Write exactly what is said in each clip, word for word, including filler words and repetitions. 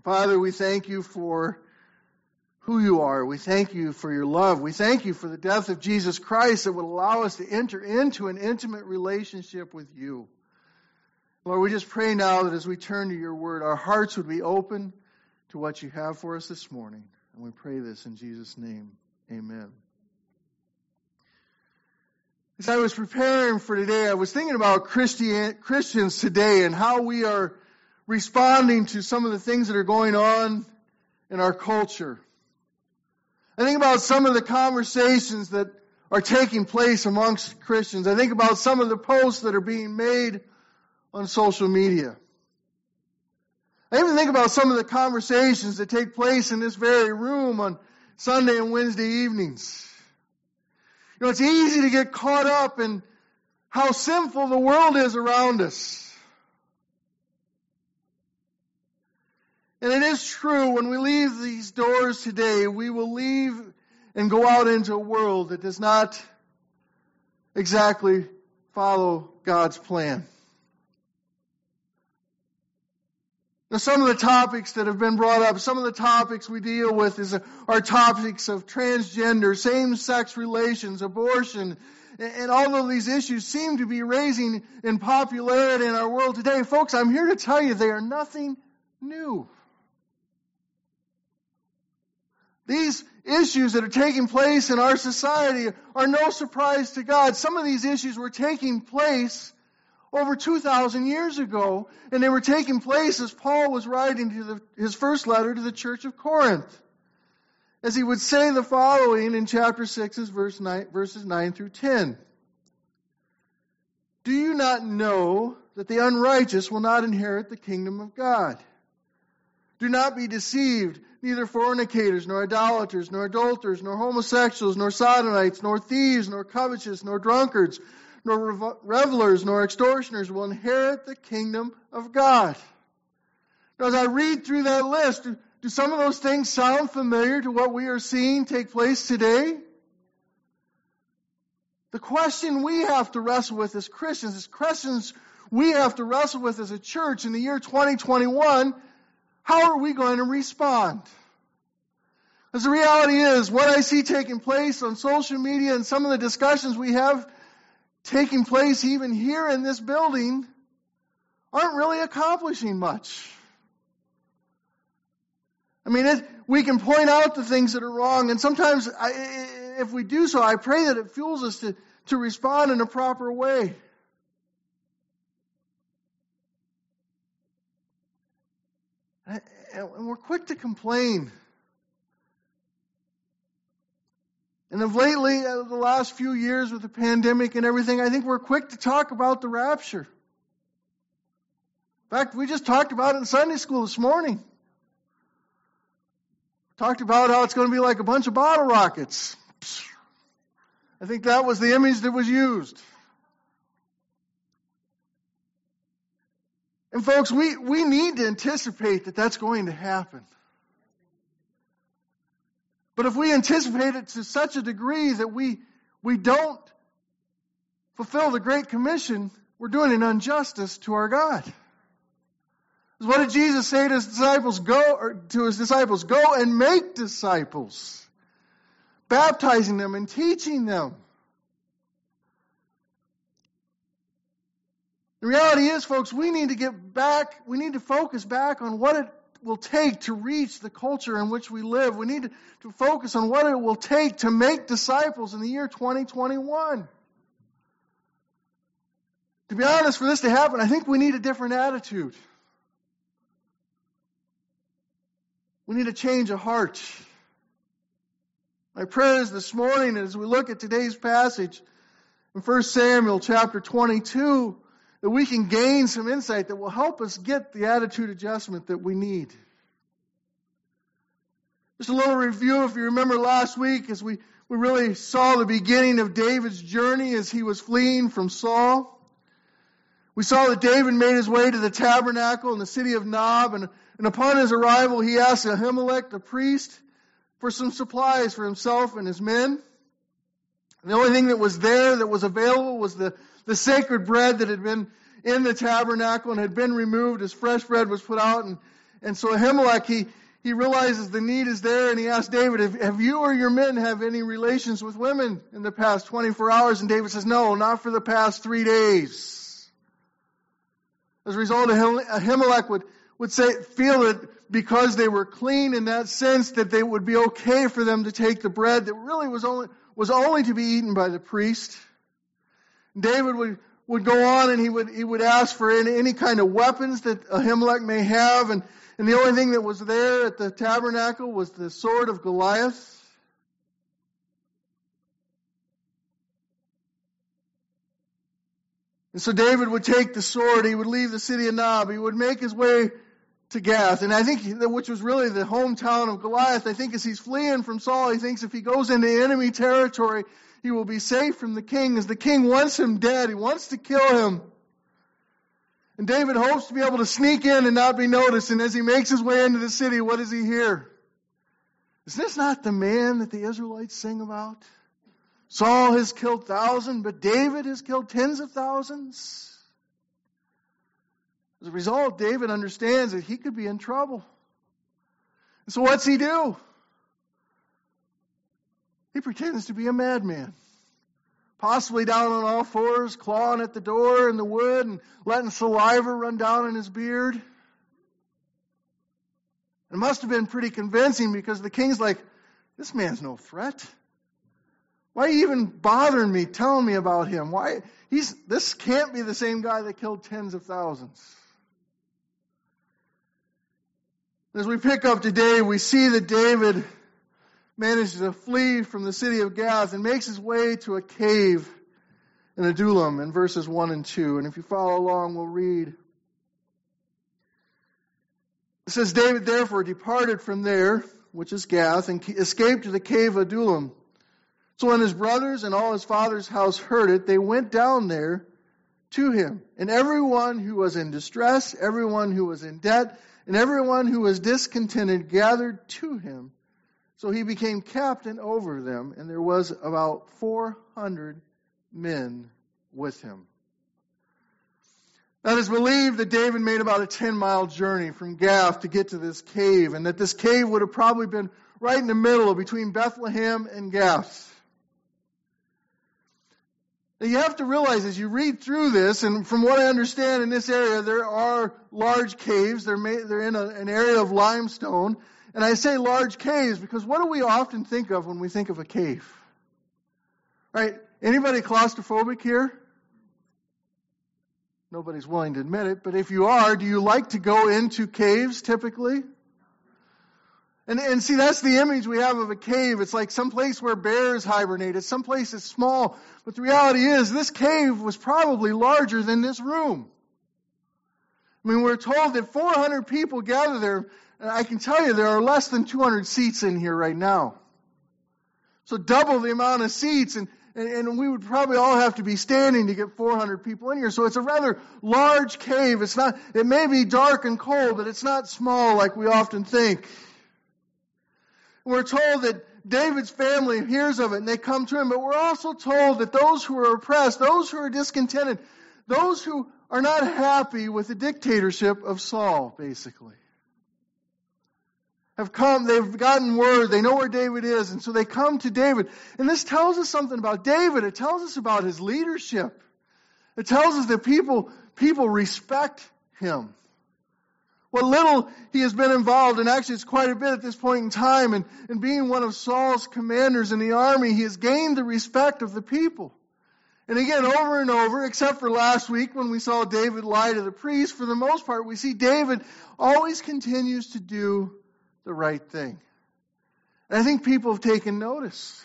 Father, we thank you for who you are. We thank you for your love. We thank you for the death of Jesus Christ that would allow us to enter into an intimate relationship with you. Lord, we just pray now that as we turn to your word, our hearts would be open to what you have for us this morning. And we pray this in Jesus' name. Amen. As I was preparing for today, I was thinking about Christian, Christians today and how we are responding to some of the things that are going on in our culture. I think about some of the conversations that are taking place amongst Christians. I think about some of the posts that are being made on social media. I even think about some of the conversations that take place in this very room on Sunday and Wednesday evenings. You know, it's easy to get caught up in how sinful the world is around us. And it is true, when we leave these doors today, we will leave and go out into a world that does not exactly follow God's plan. Now, some of the topics that have been brought up, some of the topics we deal with is, are topics of transgender, same-sex relations, abortion, and all of these issues seem to be raising in popularity in our world today. Folks, I'm here to tell you they are nothing new. These issues that are taking place in our society are no surprise to God. Some of these issues were taking place over two thousand years ago, and they were taking place as Paul was writing to the, his first letter to the church of Corinth. As he would say the following in chapter six, verse nine, verses nine through ten. Do you not know that the unrighteous will not inherit the kingdom of God? Do not be deceived. Neither fornicators, nor idolaters, nor adulterers, nor homosexuals, nor sodomites, nor thieves, nor covetous, nor drunkards, nor revelers, nor extortioners will inherit the kingdom of God. Now, as I read through that list, do, do some of those things sound familiar to what we are seeing take place today? The question we have to wrestle with as Christians, as Christians we have to wrestle with as a church in the year twenty twenty-one, how are we going to respond? Because the reality is, what I see taking place on social media and some of the discussions we have taking place even here in this building aren't really accomplishing much. I mean, it, we can point out the things that are wrong, and sometimes I, if we do so, I pray that it fuels us to, to respond in a proper way. And we're quick to complain. And of lately, uh, the last few years with the pandemic and everything, I think we're quick to talk about the rapture. In fact, we just talked about it in Sunday school this morning. Talked about how it's going to be like a bunch of bottle rockets. I think that was the image that was used. And folks, we, we need to anticipate that that's going to happen. But if we anticipate it to such a degree that we, we don't fulfill the Great Commission, we're doing an injustice to our God. What did Jesus say to his disciples? Go, or to his disciples, go and make disciples, baptizing them and teaching them. The reality is, folks, we need to get back, we need to focus back on what it will take to reach the culture in which we live. We need to, to focus on what it will take to make disciples in the year twenty twenty-one. To be honest, for this to happen, I think we need a different attitude. We need a change of heart. My prayer is this morning, as we look at today's passage in First Samuel chapter twenty-two, that we can gain some insight that will help us get the attitude adjustment that we need. Just a little review, if you remember last week, as we, we really saw the beginning of David's journey as he was fleeing from Saul. We saw that David made his way to the tabernacle in the city of Nob, and, and upon his arrival, he asked Ahimelech, the priest, for some supplies for himself and his men. And the only thing that was there that was available was the, the sacred bread that had been in the tabernacle and had been removed as fresh bread was put out. And, And so Ahimelech, he, he realizes the need is there, and he asks David, have, have you or your men have any relations with women in the past twenty-four hours? And David says, no, not for the past three days. As a result, Ahimelech would, would say, feel that because they were clean in that sense, that they would be okay for them to take the bread that really was only, was only to be eaten by the priest. David would, would go on and he would, he would ask for any, any kind of weapons that Ahimelech may have. And, and the only thing that was there at the tabernacle was the sword of Goliath. And so David would take the sword, he would leave the city of Nob, he would make his way to Gath. And I think, which was really the hometown of Goliath, I think as he's fleeing from Saul, he thinks if he goes into enemy territory, he will be safe from the king, as the king wants him dead. He wants to kill him. And David hopes to be able to sneak in and not be noticed. And as he makes his way into the city, what does he hear? Is this not the man that the Israelites sing about? Saul has killed thousands, but David has killed tens of thousands. As a result, David understands that he could be in trouble. And so what's he do? He pretends to be a madman. Possibly down on all fours, clawing at the door in the wood and letting saliva run down in his beard. It must have been pretty convincing, because the king's like, this man's no threat. Why are you even bothering me, telling me about him? Why? He's this can't be the same guy that killed tens of thousands. As we pick up today, we see that David manages to flee from the city of Gath and makes his way to a cave in Adullam in verses one and two. And if you follow along, we'll read. It says, David therefore departed from there, which is Gath, and escaped to the cave of Adullam. So when his brothers and all his father's house heard it, they went down there to him. And everyone who was in distress, everyone who was in debt, and everyone who was discontented gathered to him. So he became captain over them, and there was about four hundred men with him. Now it is believed that David made about a ten-mile journey from Gath to get to this cave, and that this cave would have probably been right in the middle between Bethlehem and Gath. Now you have to realize as you read through this, and from what I understand in this area, there are large caves. They're, made, they're in a, an area of limestone. And I say large caves because what do we often think of when we think of a cave? Right? Anybody claustrophobic here? Nobody's willing to admit it, but if you are, do you like to go into caves typically? And, and see, that's the image we have of a cave. It's like some place where bears hibernate. It's some place that's small. But the reality is, this cave was probably larger than this room. I mean, we're told that four hundred people gather there. And I can tell you there are less than two hundred seats in here right now. So double the amount of seats. And, and, and we would probably all have to be standing to get four hundred people in here. So it's a rather large cave. It's not, it may be dark and cold, but it's not small like we often think. We're told that David's family hears of it and they come to him, but we're also told that those who are oppressed, those who are discontented, those who are not happy with the dictatorship of Saul, basically, have come, they've gotten word, they know where David is, and so they come to David. And this tells us something about David. It tells us about his leadership. It tells us that people, people respect him. What little he has been involved, and actually it's quite a bit at this point in time, and, and being one of Saul's commanders in the army, he has gained the respect of the people. And again, over and over, except for last week when we saw David lie to the priest, for the most part, we see David always continues to do the right thing. And I think people have taken notice.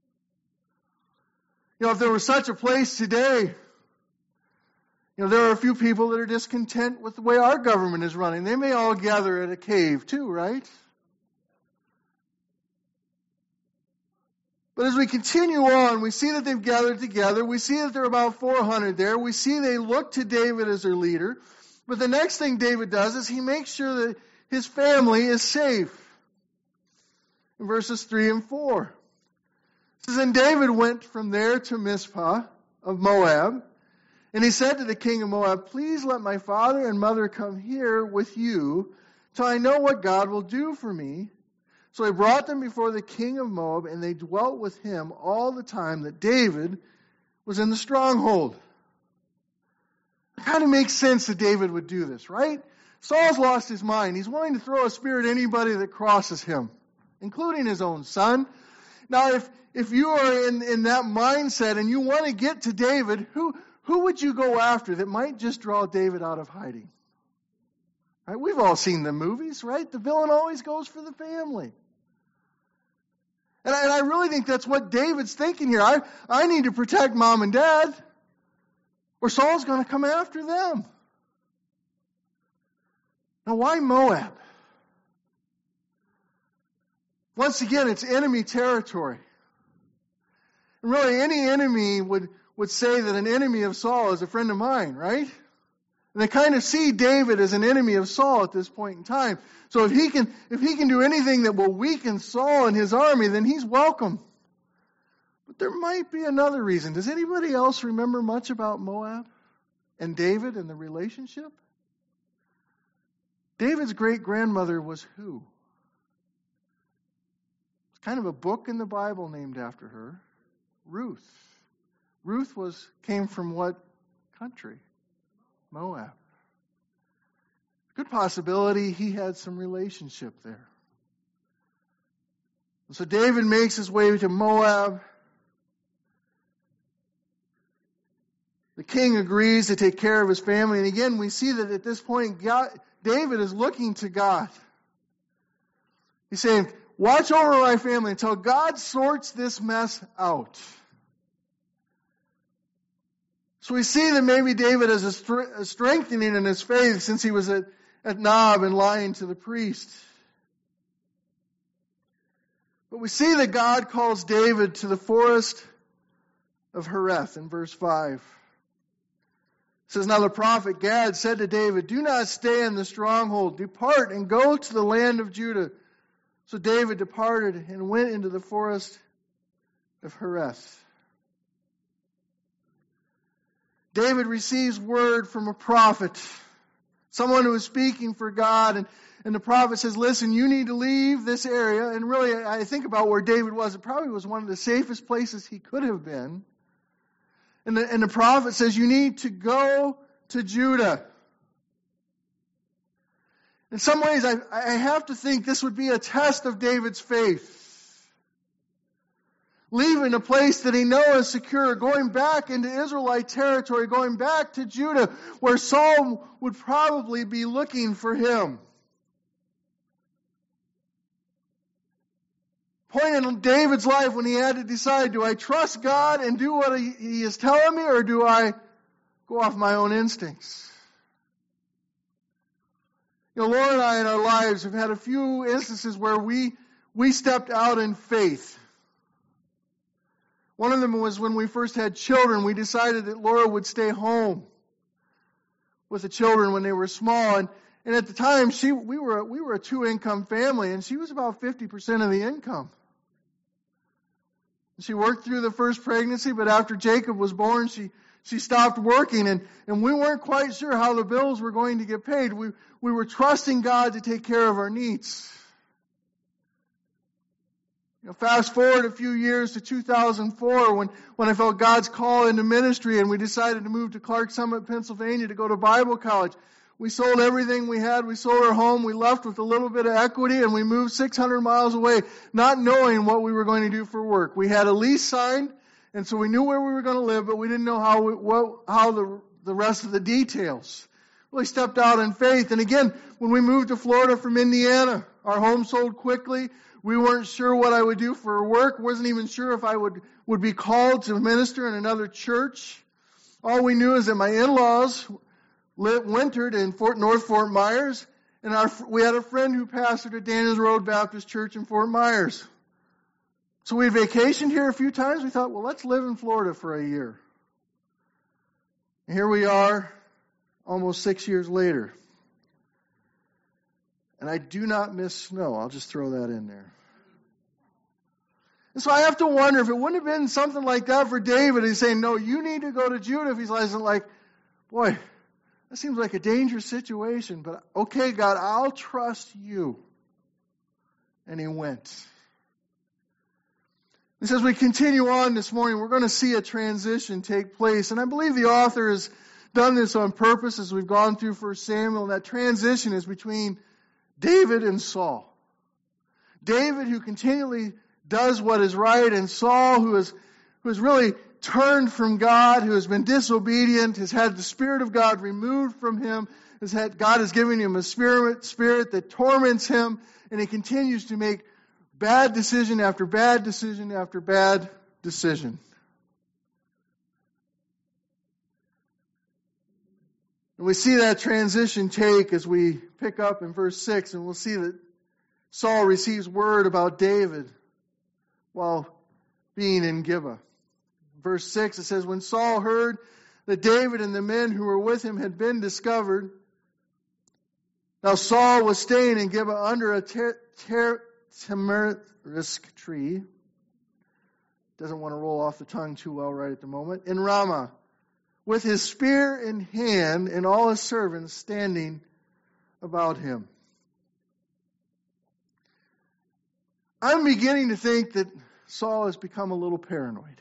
You know, if there was such a place today, you know, there are a few people that are discontent with the way our government is running. They may all gather at a cave too, right? But as we continue on, we see that they've gathered together. We see that there are about four hundred there. We see they look to David as their leader. But the next thing David does is he makes sure that his family is safe. In verses three and four. It says, and David went from there to Mizpah of Moab. And he said to the king of Moab, please let my father and mother come here with you till I know what God will do for me. So he brought them before the king of Moab, and they dwelt with him all the time that David was in the stronghold. It kind of makes sense that David would do this, right? Saul's lost his mind. He's willing to throw a spear at anybody that crosses him, including his own son. Now, if if you are in, in that mindset and you want to get to David, who, who would you go after that might just draw David out of hiding? Right? We've all seen the movies, right? The villain always goes for the family. And I, and I really think that's what David's thinking here. I, I need to protect mom and dad, or Saul's going to come after them. Now, why Moab? Once again, it's enemy territory. And really, any enemy would, would say that an enemy of Saul is a friend of mine, right? And they kind of see David as an enemy of Saul at this point in time. So if he can, if he can do anything that will weaken Saul and his army, then he's welcome. But there might be another reason. Does anybody else remember much about Moab and David and the relationship? David's great-grandmother was who? It's kind of a book in the Bible named after her. Ruth. Ruth was came from what country? Moab. Good possibility he had some relationship there. And so David makes his way to Moab. The king agrees to take care of his family. And again, we see that at this point, God, David is looking to God. He's saying, watch over my family until God sorts this mess out. So we see that maybe David has a, str- a strengthening in his faith since he was at, at Nob and lying to the priest. But we see that God calls David to the forest of Hereth in verse five. It says, now the prophet Gad said to David, do not stay in the stronghold. Depart and go to the land of Judah. So David departed and went into the forest of Hereth. David receives word from a prophet, someone who is speaking for God, and, and the prophet says, listen, you need to leave this area. And really, I think about where David was. It probably was one of the safest places he could have been. And the, and the prophet says, you need to go to Judah. In some ways, I, I have to think this would be a test of David's faith. Leaving a place that he knows is secure, going back into Israelite territory, going back to Judah, where Saul would probably be looking for him. Point in David's life when he had to decide, do I trust God and do what he, he is telling me, or do I go off my own instincts? You know, Laura and I in our lives have had a few instances where we, we stepped out in faith. One of them was when we first had children. We decided that Laura would stay home with the children when they were small. And, and at the time, she we were we were a two-income family, and she was about fifty percent of the income. She worked through the first pregnancy, but after Jacob was born, she, she stopped working, and, and we weren't quite sure how the bills were going to get paid. We, we were trusting God to take care of our needs. You know, fast forward a few years to two thousand four when, when I felt God's call into ministry and we decided to move to Clark Summit, Pennsylvania to go to Bible college. We sold everything we had. We sold our home. We left with a little bit of equity and we moved six hundred miles away, not knowing what we were going to do for work. We had a lease signed, and so we knew where we were going to live, but we didn't know how we, what, how the, the rest of the details. We stepped out in faith. And again, when we moved to Florida from Indiana, our home sold quickly. We weren't sure what I would do for work. Wasn't even sure if I would, would be called to minister in another church. All we knew is that my in-laws lived, wintered in Fort North Fort Myers, and our, we had a friend who pastored at Daniels Road Baptist Church in Fort Myers. So we vacationed here a few times. We thought, well, let's live in Florida for a year. And here we are, almost six years later. And I do not miss snow. I'll just throw that in there. And so I have to wonder if it wouldn't have been something like that for David. He's saying, no, you need to go to Judah. If he's like, boy, That seems like a dangerous situation, but okay, God, I'll trust you. And he went. And so as we continue on this morning, we're going to see a transition take place. And I believe the author has done this on purpose as we've gone through First Samuel. And that transition is between David and Saul. David, who continually does what is right, and Saul, who is who has really turned from God, who has been disobedient, has had the Spirit of God removed from him, has had God has given him a spirit, spirit that torments him, and he continues to make bad decision after bad decision after bad decision. And we see that transition take as we pick up in verse six, and we'll see that Saul receives word about David while being in Gibeah. Verse six, it says, when Saul heard that David and the men who were with him had been discovered, now Saul was staying in Gibeah under a ter- ter- tamarisk tree. Doesn't want to roll off the tongue too well right at the moment. In Ramah, with his spear in hand and all his servants standing about him. I'm beginning to think that Saul has become a little paranoid.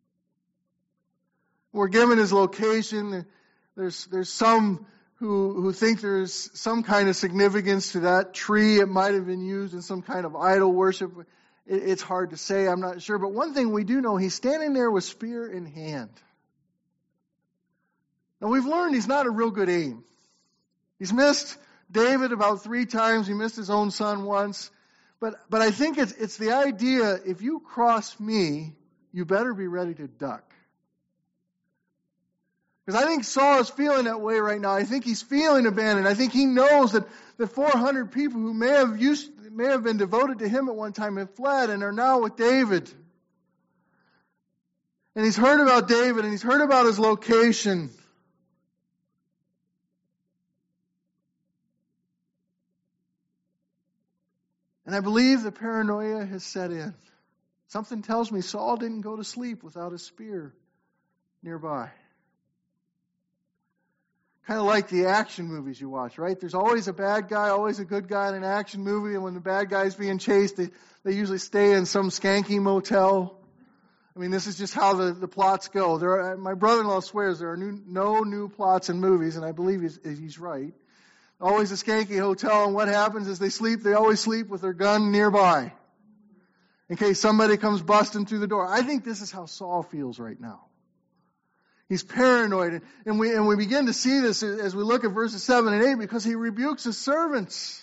We're given his location. There's there's some who who think there's some kind of significance to that tree. It might have been used in some kind of idol worship. It, it's hard to say. I'm not sure. But one thing we do know, he's standing there with spear in hand. Now we've learned he's not a real good aim. He's missed David about three times. He missed his own son once. But but I think it's it's the idea, if you cross me, you better be ready to duck. Because I think Saul is feeling that way right now. I think he's feeling abandoned. I think he knows that the four hundred people who may have used may have been devoted to him at one time have fled and are now with David. And he's heard about David and he's heard about his location. And I believe the paranoia has set in. Something tells me Saul didn't go to sleep without a spear nearby. Kind of like the action movies you watch, right? There's always a bad guy, always a good guy in an action movie, and when the bad guy's being chased, they, they usually stay in some skanky motel. I mean, this is just how the, the plots go. There are, my brother-in-law swears there are new, no new plots in movies, and I believe he's, he's right. Always a skanky hotel, and what happens is they sleep, they always sleep with their gun nearby in case somebody comes busting through the door. I think this is how Saul feels right now. He's paranoid, and we and we begin to see this as we look at verses seven and eight because he rebukes his servants.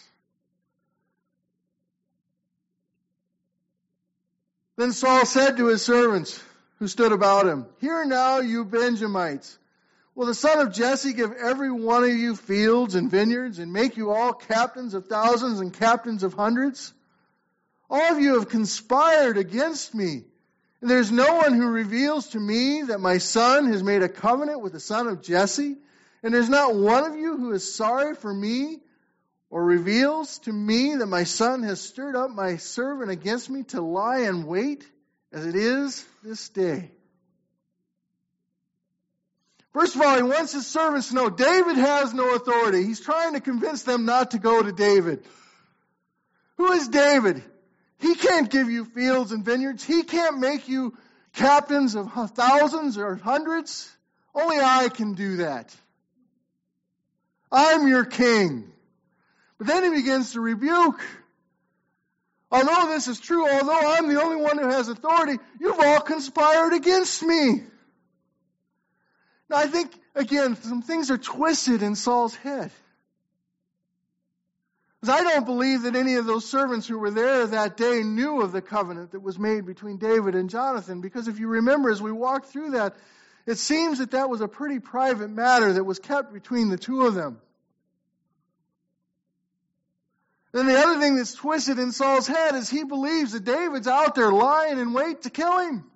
Then Saul said to his servants who stood about him, "Hear now, you Benjamites. Will the son of Jesse give every one of you fields and vineyards and make you all captains of thousands and captains of hundreds? All of you have conspired against me. And there's no one who reveals to me that my son has made a covenant with the son of Jesse. And there's not one of you who is sorry for me or reveals to me that my son has stirred up my servant against me to lie in wait as it is this day." First of all, he wants his servants to know David has no authority. He's trying to convince them not to go to David. Who is David? He can't give you fields and vineyards. He can't make you captains of thousands or hundreds. Only I can do that. I'm your king. But then he begins to rebuke. Although this is true, although I'm the only one who has authority, you've all conspired against me. Now I think, again, some things are twisted in Saul's head. Because I don't believe that any of those servants who were there that day knew of the covenant that was made between David and Jonathan. Because if you remember, as we walked through that, it seems that that was a pretty private matter that was kept between the two of them. Then the other thing that's twisted in Saul's head is he believes that David's out there lying in wait to kill him.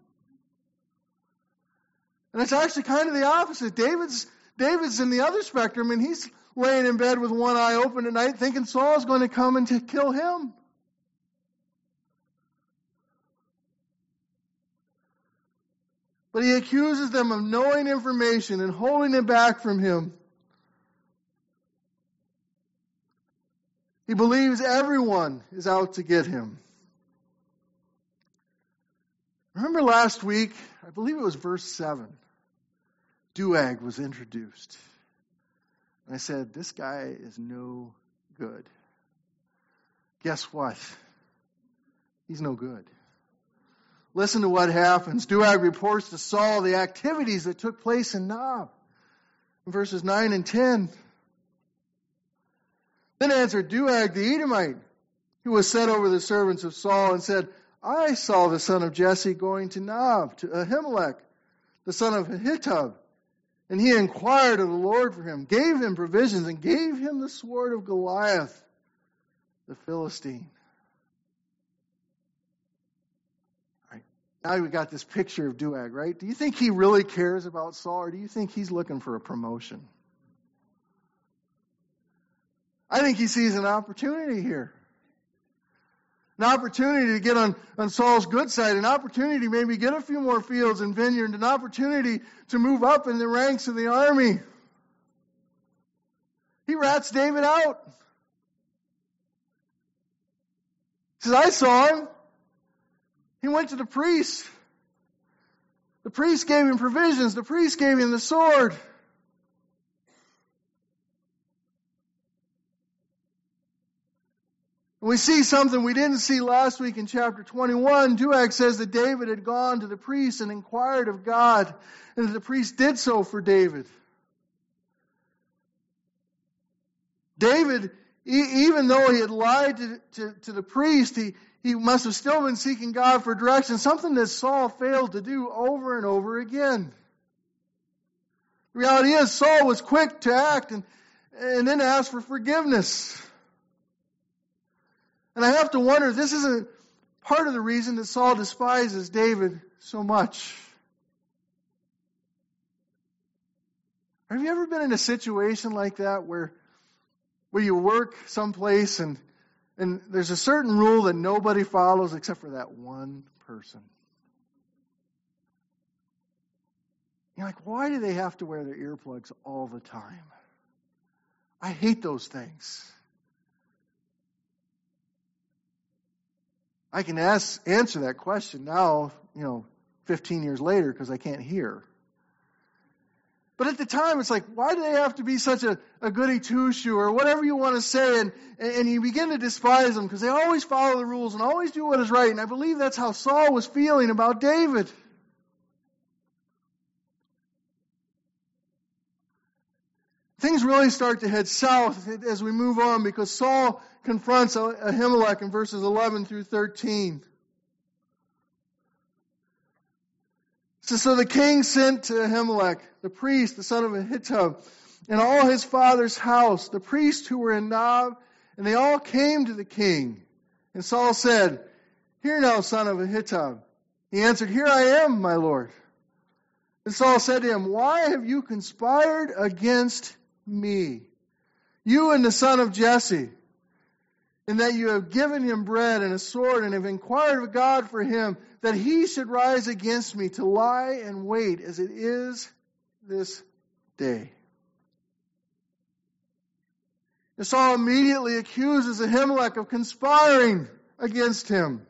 And it's actually kind of the opposite. David's David's in the other spectrum, and he's laying in bed with one eye open at night thinking Saul's going to come and to kill him. But he accuses them of knowing information and holding it back from him. He believes everyone is out to get him. Remember last week, I believe it was verse seven, Doeg was introduced. And I said, this guy is no good. Guess what? He's no good. Listen to what happens. Doeg reports to Saul the activities that took place in Nob. In verses nine and ten. Then answered Doeg the Edomite, who was set over the servants of Saul, and said, I saw the son of Jesse going to Nob, to Ahimelech, the son of Ahitub. And he inquired of the Lord for him, gave him provisions, and gave him the sword of Goliath, the Philistine. Right. Now we got this picture of Doeg, right? Do you think he really cares about Saul, or do you think he's looking for a promotion? I think he sees an opportunity here. An opportunity to get on, on Saul's good side, an opportunity to maybe get a few more fields and vineyards, an opportunity to move up in the ranks of the army. He rats David out. He says, I saw him. He went to the priest. The priest gave him provisions. The priest gave him the sword. We see something we didn't see last week in chapter twenty-one. Doeg says that David had gone to the priest and inquired of God, and that the priest did so for David. David, e- even though he had lied to, to, to the priest, he, he must have still been seeking God for direction, something that Saul failed to do over and over again. The reality is, Saul was quick to act and, and then ask for forgiveness. And I have to wonder, this isn't part of the reason that Saul despises David so much. Have you ever been in a situation like that where, where you work someplace and, and there's a certain rule that nobody follows except for that one person? You're like, why do they have to wear their earplugs all the time? I hate those things. I can ask, answer that question now, you know, fifteen years later because I can't hear. But at the time, it's like, why do they have to be such a, a goody two-shoe or whatever you want to say? And, and you begin to despise them because they always follow the rules and always do what is right. And I believe that's how Saul was feeling about David. Things really start to head south as we move on because Saul confronts Ahimelech in verses eleven through thirteen. So, so the king sent to Ahimelech, the priest, the son of Ahitub, and all his father's house, the priests who were in Nob, and they all came to the king. And Saul said, Hear now, son of Ahitub. He answered, Here I am, my lord. And Saul said to him, Why have you conspired against me, you and the son of Jesse, in that you have given him bread and a sword and have inquired of God for him, that he should rise against me to lie and wait as it is this day? And Saul immediately accuses Ahimelech of conspiring against him.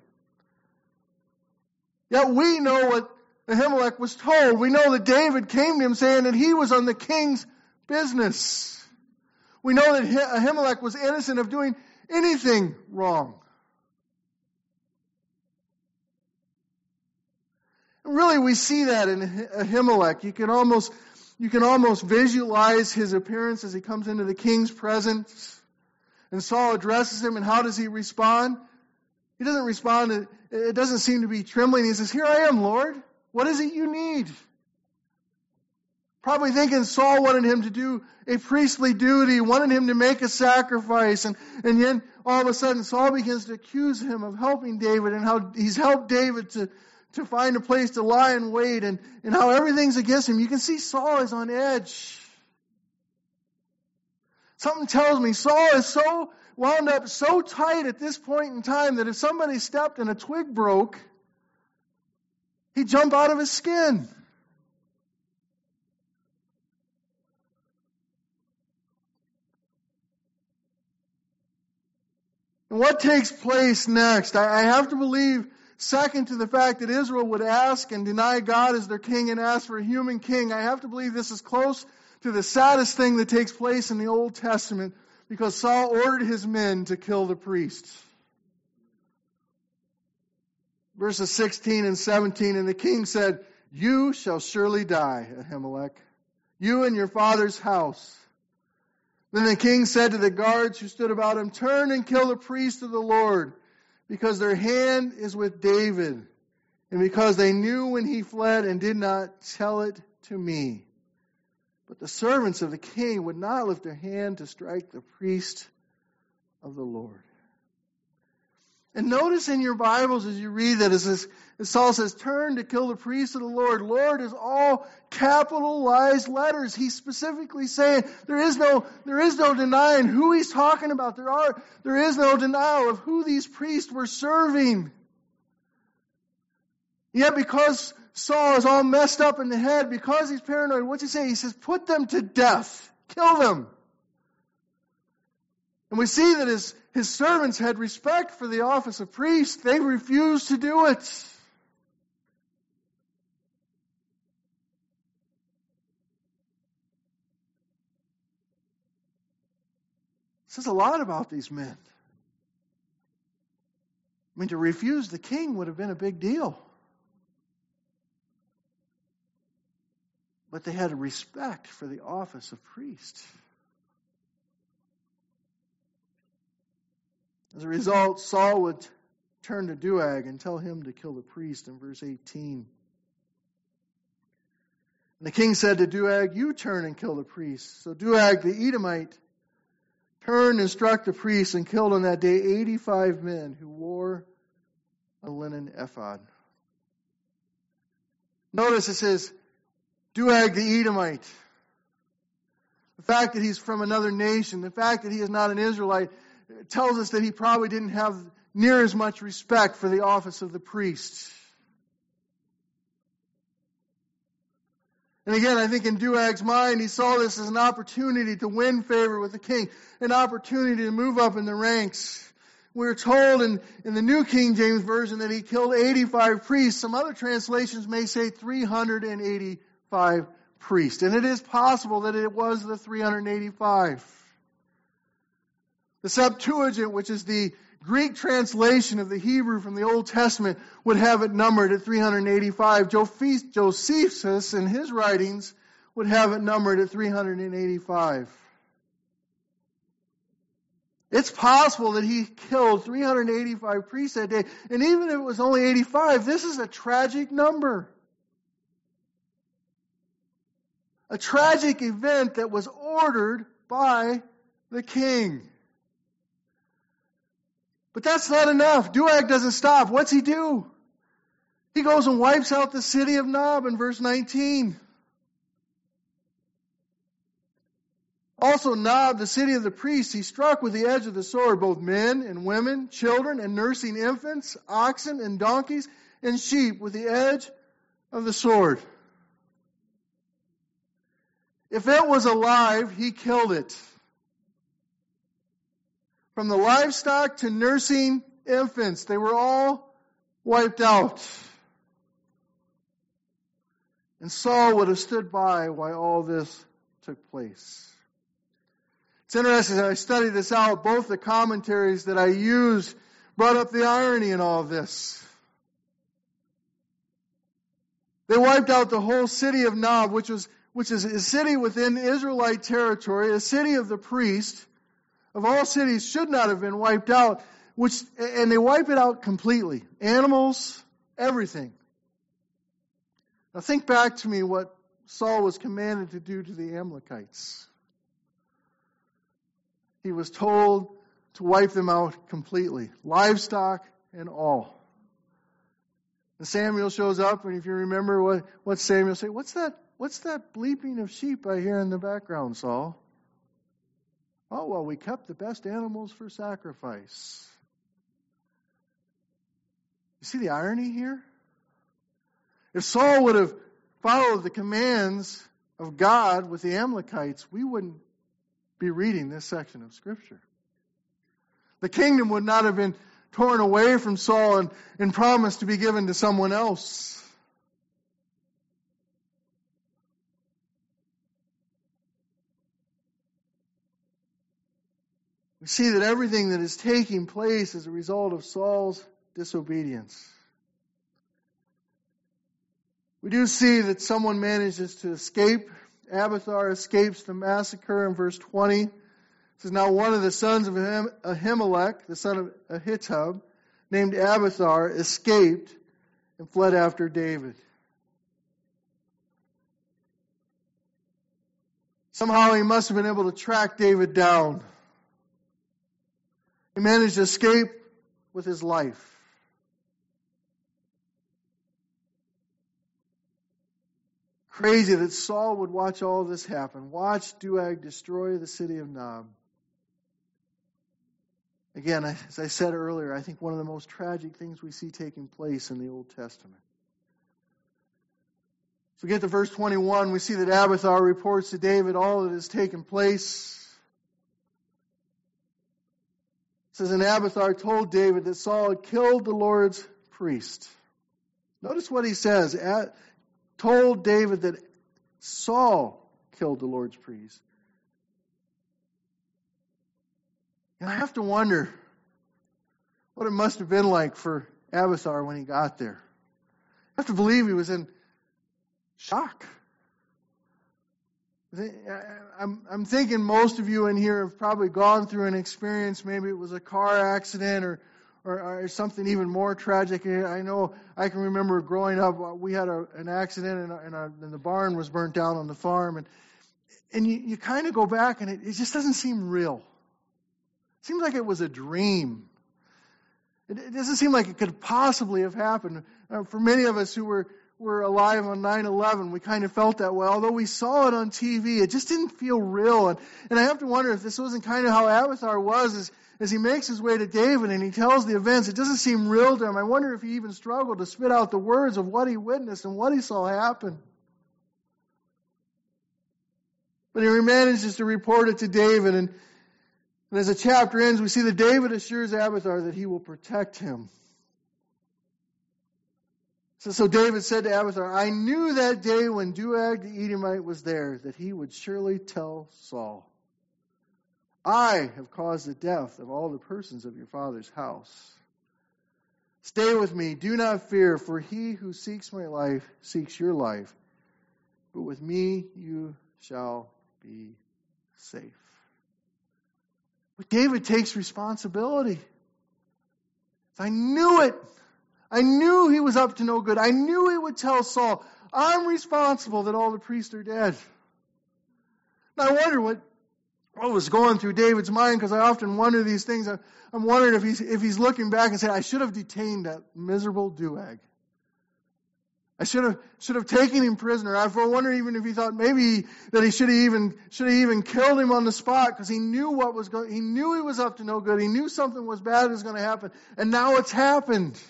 Yet we know what Ahimelech was told. We know that David came to him saying that he was on the king's business. We know that Ahimelech was innocent of doing anything wrong. And really, we see that in Ahimelech. You can almost, you can almost visualize his appearance as he comes into the king's presence. And Saul addresses him, and how does he respond? He doesn't respond, it doesn't seem to be trembling. He says, Here I am, Lord. What is it you need? Probably thinking Saul wanted him to do a priestly duty, wanted him to make a sacrifice. And, and then all of a sudden Saul begins to accuse him of helping David and how he's helped David to, to find a place to lie and wait and, and how everything's against him. You can see Saul is on edge. Something tells me Saul is so wound up so tight at this point in time that if somebody stepped and a twig broke, he'd jump out of his skin. And what takes place next? I, I have to believe, second to the fact that Israel would ask and deny God as their king and ask for a human king, I have to believe this is close to the saddest thing that takes place in the Old Testament, because Saul ordered his men to kill the priests. Verses sixteen and seventeen, and the king said, "You shall surely die, Ahimelech, you and your father's house." Then the king said to the guards who stood about him, "Turn and kill the priests of the Lord, because their hand is with David, and because they knew when he fled and did not tell it to me." But the servants of the king would not lift their hand to strike the priest of the Lord. And notice in your Bibles as you read that, as, this, as Saul says, "Turn to kill the priests of the Lord." Lord is all capitalized letters. He's specifically saying there is no, there is no denying who he's talking about. There are, there is no denial of who these priests were serving. Yet because Saul is all messed up in the head, because he's paranoid, what's he say? He says, "Put them to death. Kill them." And we see that his, his servants had respect for the office of priest. They refused to do it. It says a lot about these men. I mean, to refuse the king would have been a big deal. But they had a respect for the office of priest. As a result, Saul would turn to Doeg and tell him to kill the priest in verse eighteen. And the king said to Doeg, "You turn and kill the priest." So Doeg the Edomite turned and struck the priest and killed on that day eighty-five men who wore a linen ephod. Notice it says, Doeg the Edomite. The fact that he's from another nation, the fact that he is not an Israelite, tells us that he probably didn't have near as much respect for the office of the priest. And again, I think in Doeg's mind, he saw this as an opportunity to win favor with the king, an opportunity to move up in the ranks. We're told in, in the New King James Version that he killed eighty-five priests. Some other translations may say three hundred eighty-five priests. And it is possible that it was the three hundred eighty-five. The Septuagint, which is the Greek translation of the Hebrew from the Old Testament, would have it numbered at three hundred eighty-five. Josephus, in his writings, would have it numbered at three hundred eighty-five. It's possible that he killed three hundred eighty-five priests that day. And even if it was only eighty-five, this is a tragic number. A tragic event that was ordered by the king. But that's not enough. Doeg doesn't stop. What's he do? He goes and wipes out the city of Nob in verse nineteen. Also Nob, the city of the priests, he struck with the edge of the sword both men and women, children and nursing infants, oxen and donkeys and sheep with the edge of the sword. If it was alive, he killed it. From the livestock to nursing infants, they were all wiped out. And Saul would have stood by while all this took place. It's interesting, as I studied this out, both the commentaries that I used brought up the irony in all of this. They wiped out the whole city of Nob, which was which is a city within Israelite territory, a city of the priest. Of all cities should not have been wiped out, which and they wipe it out completely. Animals, everything. Now think back to me what Saul was commanded to do to the Amalekites. He was told to wipe them out completely, livestock and all. And Samuel shows up, and if you remember what, what Samuel said, what's that, what's that bleeping of sheep I hear in the background, Saul? Oh, well, we kept the best animals for sacrifice. You see the irony here? If Saul would have followed the commands of God with the Amalekites, we wouldn't be reading this section of Scripture. The kingdom would not have been torn away from Saul and, and promised to be given to someone else. We see that everything that is taking place is a result of Saul's disobedience. We do see that someone manages to escape. Abiathar escapes the massacre in verse twenty. It says, now one of the sons of Ahimelech, the son of Ahitub, named Abiathar, escaped and fled after David. Somehow he must have been able to track David down. He managed to escape with his life. Crazy that Saul would watch all of this happen. Watch Doeg destroy the city of Nob. Again, as I said earlier, I think one of the most tragic things we see taking place in the Old Testament. So we get to verse twenty-one, we see that Abiathar reports to David all that has taken place. It says, and Abiathar told David that Saul had killed the Lord's priest. Notice what he says. At, told David that Saul killed the Lord's priest. And I have to wonder what it must have been like for Abiathar when he got there. I have to believe he was in shock. I'm, I'm thinking most of you in here have probably gone through an experience. Maybe it was a car accident or, or, or something even more tragic. I know I can remember growing up, we had a, an accident and, and, our, and the barn was burnt down on the farm. And, and you, you kind of go back and it, it just doesn't seem real. It seems like it was a dream. It, it doesn't seem like it could possibly have happened. Uh, for many of us who were were alive on nine eleven, we kind of felt that way. Although we saw it on T V, it just didn't feel real. And, and I have to wonder if this wasn't kind of how Abiathar was as, as he makes his way to David and he tells the events. It doesn't seem real to him. I wonder if he even struggled to spit out the words of what he witnessed and what he saw happen. But he manages to report it to David. And, and as the chapter ends, we see that David assures Abiathar that he will protect him. So, so David said to Abiathar, I knew that day when Doeg the Edomite was there that he would surely tell Saul, I have caused the death of all the persons of your father's house. Stay with me, do not fear, for he who seeks my life seeks your life. But with me you shall be safe. But David takes responsibility. I knew it. I knew he was up to no good. I knew he would tell Saul, I'm responsible that all the priests are dead. And I wonder what, what was going through David's mind, because I often wonder these things. I, I'm wondering if he's, if he's looking back and saying, I should have detained that miserable Doeg. I should have should have taken him prisoner. I wonder even if he thought maybe that he should have even should have even killed him on the spot, because he knew what was going. He knew he was up to no good. He knew something was bad was going to happen, and now it's happened.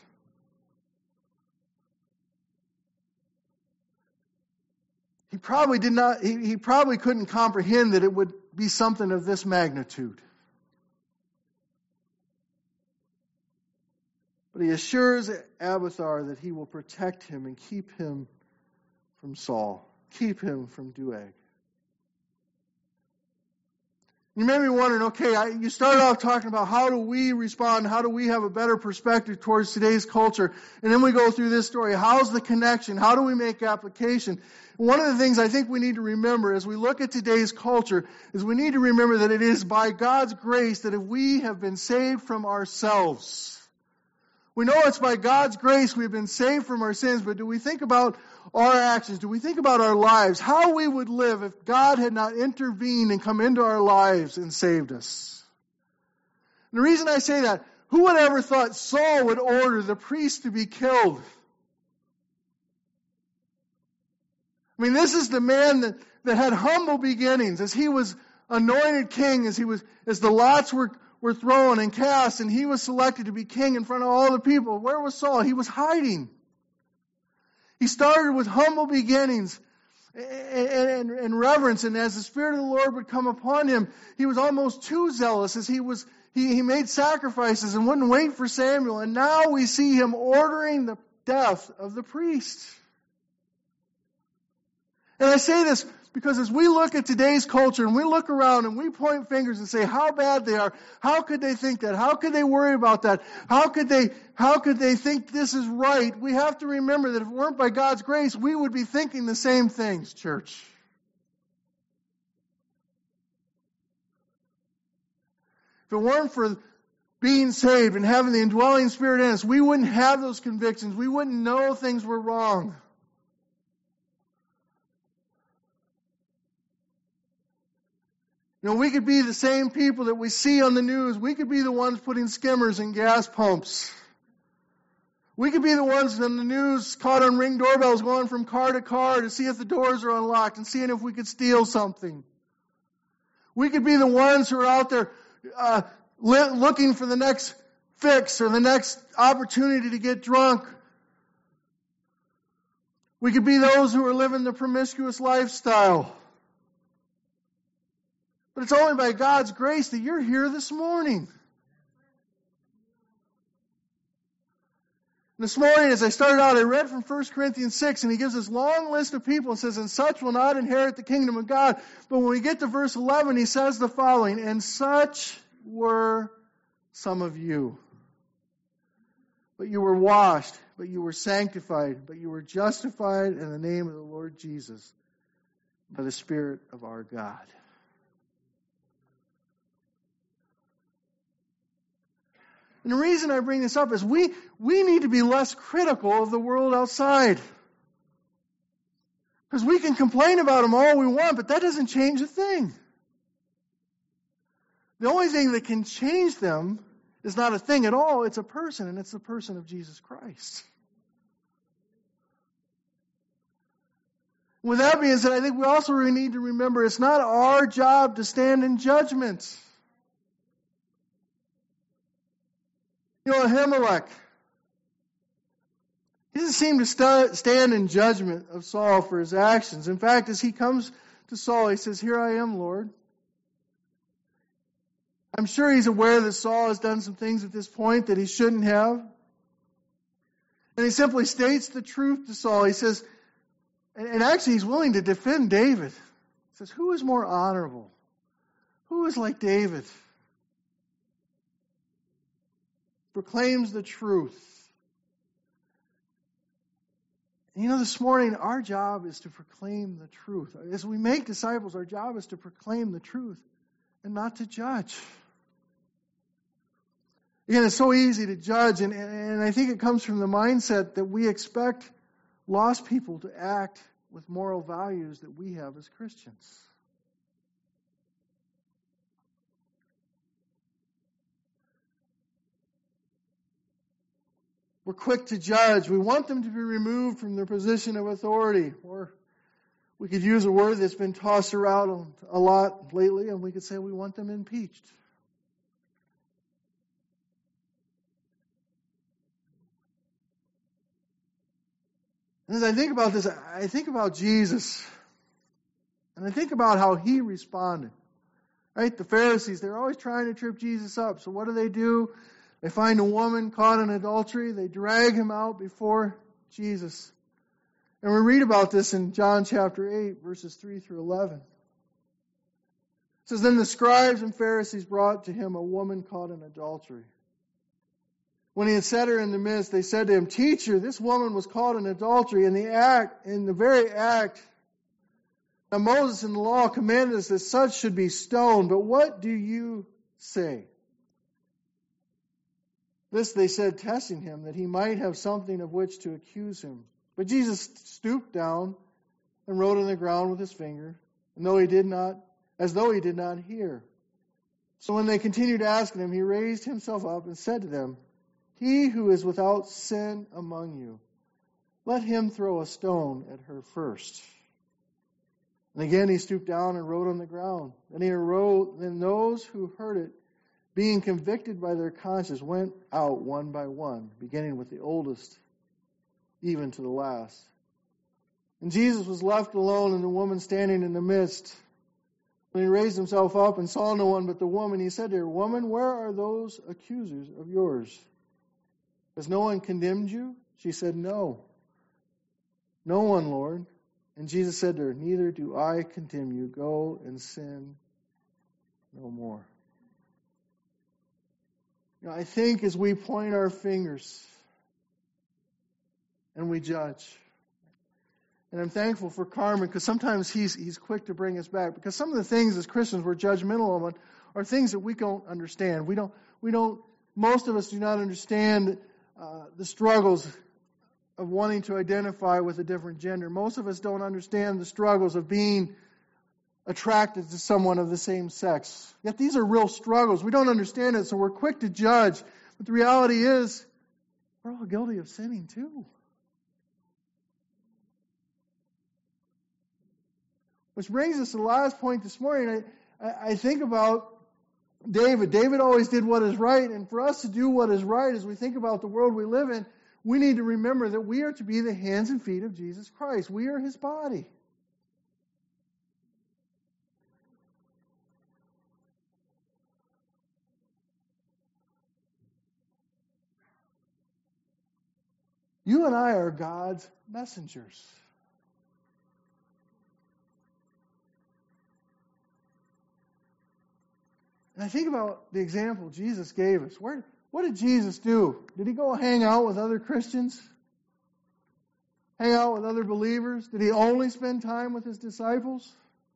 He probably did not, he, he probably couldn't comprehend that it would be something of this magnitude. But he assures Abiathar that he will protect him and keep him from Saul, keep him from Doeg. You may be wondering, okay, I, you started off talking about how do we respond, how do we have a better perspective towards today's culture, and then we go through this story. How's the connection? How do we make application? One of the things I think we need to remember as we look at today's culture is we need to remember that it is by God's grace that if we have been saved from ourselves. We know it's by God's grace we've been saved from our sins, but do we think about our actions? Do we think about our lives? How we would live if God had not intervened and come into our lives and saved us? And the reason I say that, who would ever thought Saul would order the priest to be killed? I mean, this is the man that, that had humble beginnings as he was anointed king, as he was, as the lots were were thrown and cast, and he was selected to be king in front of all the people. Where was Saul? He was hiding. He started with humble beginnings and, and, and reverence, and as the Spirit of the Lord would come upon him, he was almost too zealous as he was He, he made sacrifices and wouldn't wait for Samuel. And now we see him ordering the death of the priest. And I say this because as we look at today's culture and we look around and we point fingers and say how bad they are, how could they think that? How could they worry about that? How could they, how could they think this is right? We have to remember that if it weren't by God's grace, we would be thinking the same things, church. If it weren't for being saved and having the indwelling Spirit in us, we wouldn't have those convictions. We wouldn't know things were wrong. You know, we could be the same people that we see on the news. We could be the ones putting skimmers in gas pumps. We could be the ones on the news caught on Ring doorbells going from car to car to see if the doors are unlocked and seeing if we could steal something. We could be the ones who are out there uh, li- looking for the next fix or the next opportunity to get drunk. We could be those who are living the promiscuous lifestyle. But it's only by God's grace that you're here this morning. This morning, as I started out, I read from First Corinthians six, and he gives this long list of people and says, and such will not inherit the kingdom of God. But when we get to verse eleven, he says the following, and such were some of you. But you were washed, but you were sanctified, but you were justified in the name of the Lord Jesus by the Spirit of our God. And the reason I bring this up is we, we need to be less critical of the world outside. Because we can complain about them all we want, but that doesn't change a thing. The only thing that can change them is not a thing at all, it's a person, and it's the person of Jesus Christ. With that being said, I think we also really need to remember it's not our job to stand in judgment. You know, Ahimelech, he doesn't seem to st- stand in judgment of Saul for his actions. In fact, as he comes to Saul, he says, here I am, Lord. I'm sure he's aware that Saul has done some things at this point that he shouldn't have. And he simply states the truth to Saul. He says, and, and actually he's willing to defend David. He says, who is more honorable? Who is like David? Proclaims the truth. And you know, this morning, our job is to proclaim the truth. As we make disciples, our job is to proclaim the truth and not to judge. Again, it's so easy to judge, and, and I think it comes from the mindset that we expect lost people to act with moral values that we have as Christians. We're quick to judge. We want them to be removed from their position of authority. Or we could use a word that's been tossed around a lot lately, and we could say we want them impeached. And as I think about this, I think about Jesus. And I think about how he responded. Right? The Pharisees, they're always trying to trip Jesus up. So what do they do? They find a woman caught in adultery. They drag him out before Jesus. And we read about this in John chapter eight, verses three through eleven. It says, then the scribes and Pharisees brought to him a woman caught in adultery. When he had set her in the midst, they said to him, Teacher, this woman was caught in adultery in the act, in the very act. Now Moses in the law commanded us that such should be stoned, but what do you say? This they said, testing him, that he might have something of which to accuse him. But Jesus stooped down and wrote on the ground with his finger, and though he did not, as though he did not hear. So when they continued asking him, he raised himself up and said to them, He who is without sin among you, let him throw a stone at her first. And again he stooped down and wrote on the ground. Then he wrote, then those who heard it, being convicted by their conscience, went out one by one, beginning with the oldest, even to the last. And Jesus was left alone, and the woman standing in the midst. When he raised himself up and saw no one but the woman, he said to her, Woman, where are those accusers of yours? Has no one condemned you? She said, No. No one, Lord. And Jesus said to her, Neither do I condemn you. Go and sin no more. You know, I think as we point our fingers and we judge, and I'm thankful for Carmen because sometimes he's he's quick to bring us back, because some of the things as Christians we're judgmental on are things that we don't understand. We don't we don't most of us do not understand uh, the struggles of wanting to identify with a different gender. Most of us don't understand the struggles of being attracted to someone of the same sex. Yet these are real struggles. We don't understand it, so we're quick to judge. But the reality is, we're all guilty of sinning too. Which brings us to the last point this morning. I, I, I think about David. David always did what is right, and for us to do what is right as we think about the world we live in, we need to remember that we are to be the hands and feet of Jesus Christ. We are His body. You and I are God's messengers. And I think about the example Jesus gave us. Where, what did Jesus do? Did He go hang out with other Christians? Hang out with other believers? Did He only spend time with His disciples?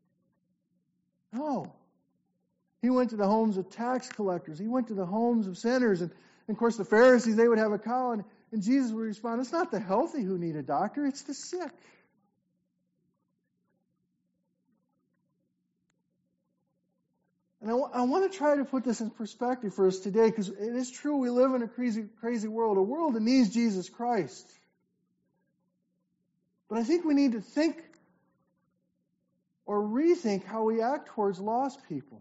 No. He went to the homes of tax collectors. He went to the homes of sinners. And, and of course, the Pharisees, they would have a cow. And, and Jesus would respond, it's not the healthy who need a doctor, it's the sick. And I, w- I want to try to put this in perspective for us today, because it is true we live in a crazy, crazy world, a world that needs Jesus Christ. But I think we need to think or rethink how we act towards lost people.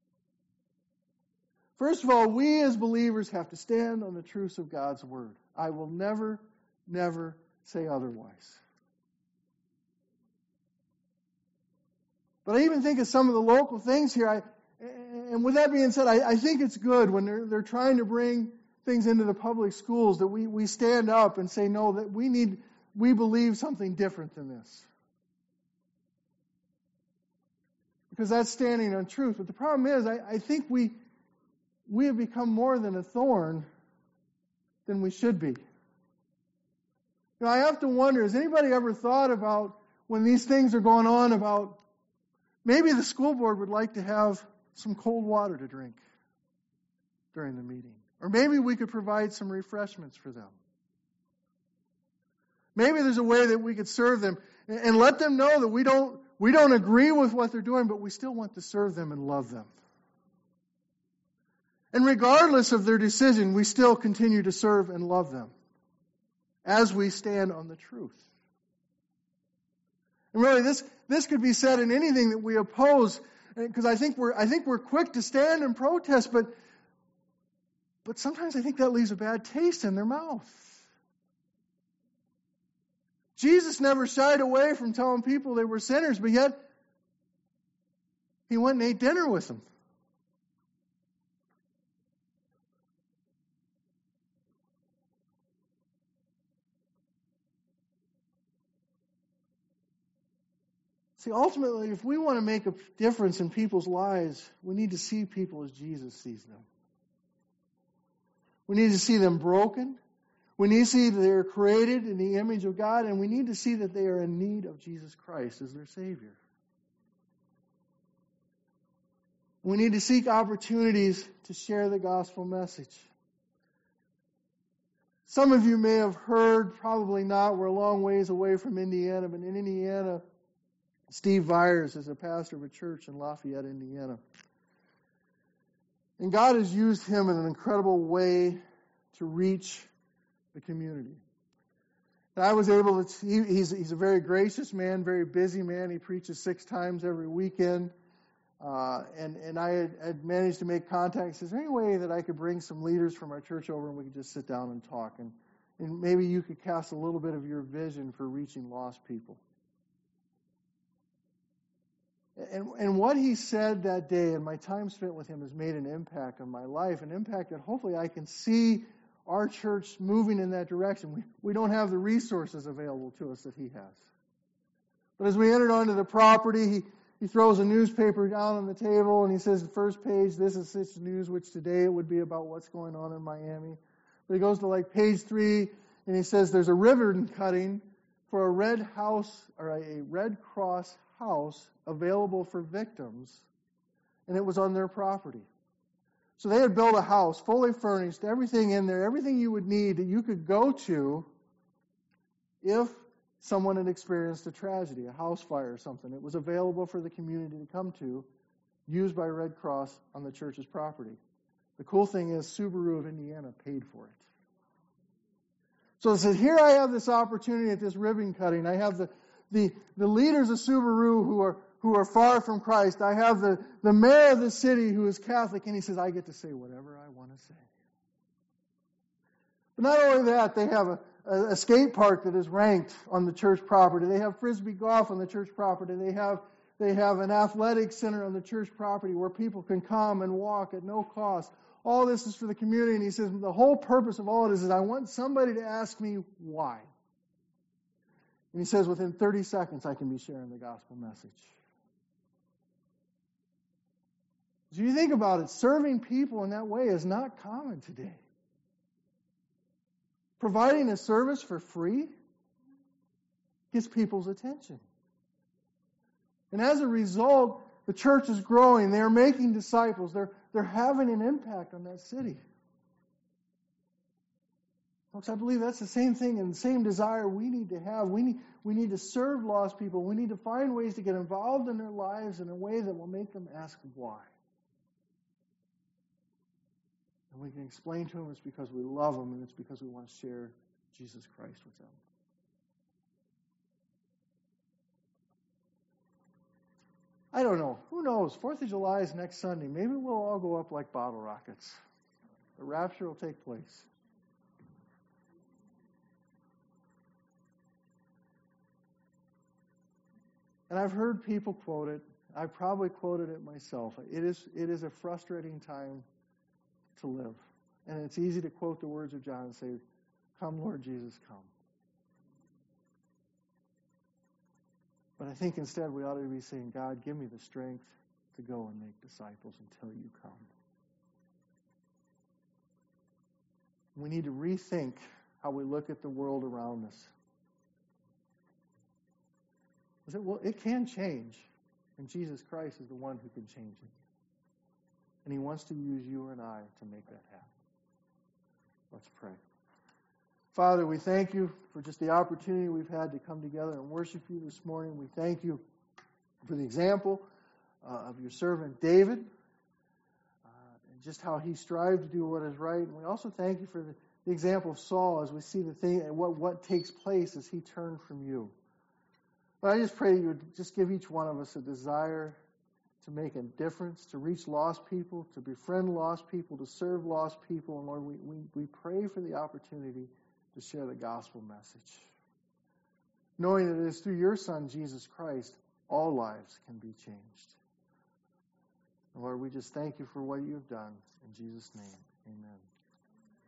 First of all, we as believers have to stand on the truths of God's Word. I will never, never say otherwise. But I even think of some of the local things here. I, and with that being said, I, I think it's good when they're, they're trying to bring things into the public schools that we, we stand up and say, no, that we need, we believe something different than this. Because that's standing on truth. But the problem is, I, I think we we have become more than a thorn than we should be. Now, I have to wonder, has anybody ever thought about when these things are going on about maybe the school board would like to have some cold water to drink during the meeting? Or maybe we could provide some refreshments for them. Maybe there's a way that we could serve them and let them know that we don't we don't agree with what they're doing, but we still want to serve them and love them. And regardless of their decision, we still continue to serve and love them as we stand on the truth. And really, this this could be said in anything that we oppose, because I think we're I think we're quick to stand and protest, but but sometimes I think that leaves a bad taste in their mouth. Jesus never shied away from telling people they were sinners, but yet He went and ate dinner with them. See, ultimately, if we want to make a difference in people's lives, we need to see people as Jesus sees them. We need to see them broken. We need to see that they are created in the image of God, and we need to see that they are in need of Jesus Christ as their Savior. We need to seek opportunities to share the gospel message. Some of you may have heard, probably not, we're a long ways away from Indiana, but in Indiana, Steve Vyers is a pastor of a church in Lafayette, Indiana. And God has used him in an incredible way to reach the community. And I was able to, he, he's, he's a very gracious man, very busy man. He preaches six times every weekend. Uh, and, and I had, had managed to make contact. Is there any way that I could bring some leaders from our church over and we could just sit down and talk? And, and maybe you could cast a little bit of your vision for reaching lost people. And, and what he said that day and my time spent with him has made an impact on my life, an impact that hopefully I can see our church moving in that direction. We, we don't have the resources available to us that he has. But as we entered onto the property, he, he throws a newspaper down on the table and he says, the first page, this is such news, which today it would be about what's going on in Miami. But he goes to like page three and he says there's a ribbon cutting for a red house or a Red Cross house available for victims, and it was on their property. So they had built a house, fully furnished, everything in there, everything you would need that you could go to if someone had experienced a tragedy, a house fire or something. It was available for the community to come to, used by Red Cross on the church's property. The cool thing is Subaru of Indiana paid for it. So it says, here I have this opportunity at this ribbon cutting. I have the, the, the leaders of Subaru who are who are far from Christ. I have the, the mayor of the city who is Catholic, and he says, I get to say whatever I want to say. But not only that, they have a, a, a skate park that is ranked on the church property. They have frisbee golf on the church property. They have they have an athletic center on the church property where people can come and walk at no cost. All this is for the community, and he says, the whole purpose of all it is, is I want somebody to ask me why. And he says, within thirty seconds, I can be sharing the gospel message. So you think about it, serving people in that way is not common today. Providing a service for free gets people's attention. And as a result, the church is growing. They are making disciples. They're, they're having an impact on that city. Folks, I believe that's the same thing and the same desire we need to have. We need, we need to serve lost people. We need to find ways to get involved in their lives in a way that will make them ask why. And we can explain to them it's because we love them and it's because we want to share Jesus Christ with them. I don't know. Who knows? Fourth of July is next Sunday. Maybe we'll all go up like bottle rockets. The rapture will take place. And I've heard people quote it. I've probably quoted it myself. It is, it is a frustrating time to live. And it's easy to quote the words of John and say, come, Lord Jesus, come. But I think instead we ought to be saying, God, give me the strength to go and make disciples until you come. We need to rethink how we look at the world around us. It, well, it can change, and Jesus Christ is the one who can change it. And he wants to use you and I to make that happen. Let's pray. Father, we thank you for just the opportunity we've had to come together and worship you this morning. We thank you for the example uh, of your servant David, uh, and just how he strived to do what is right. And we also thank you for the, the example of Saul as we see the thing and what, what takes place as he turned from you. But I just pray you would just give each one of us a desire to make a difference, to reach lost people, to befriend lost people, to serve lost people. And Lord, we, we, we pray for the opportunity to share the gospel message, knowing that it is through your Son, Jesus Christ, all lives can be changed. And Lord, we just thank you for what you have done. In Jesus' name, amen.